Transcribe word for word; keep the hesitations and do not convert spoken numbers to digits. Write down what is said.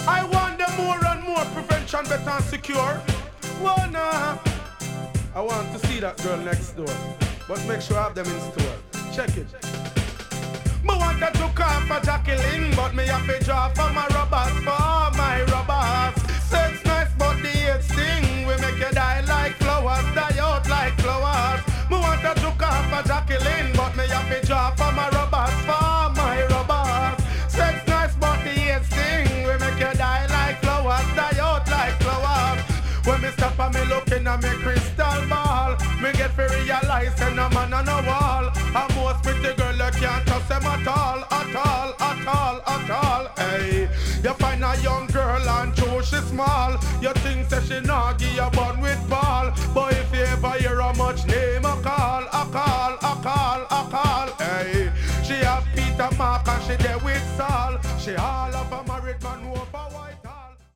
I want them more and more prevention, better and secure. Well, nah. I want to see that girl next door, but make sure I have them in store. Check it. Me want to took off for Jacqueline, but me have to draw for my robbers, for my robbers. Sex nice, but the hate sting. We make you die like flowers, die out like flowers. Me want to took off for Jacqueline, but me have to draw for my robbers, for my robbers. Sex nice, but the hate sting. We make you die like flowers, die out like flowers. When me stop and me looking at me crystal ball, me get to realize that no man on a wall. And most pretty girl you can't trust them at all, at all, at all, at all. Hey, you find a young girl and true she small. You think that she not give you bun with ball, but if you ever hear how much name I call, I call, I call, I call. Hey, she have Peter Mark and she there with Saul. She all